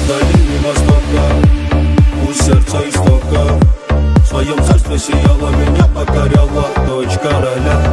долине Востока, у сердца истока. В своем царстве сияла, меня покоряла дочь короля.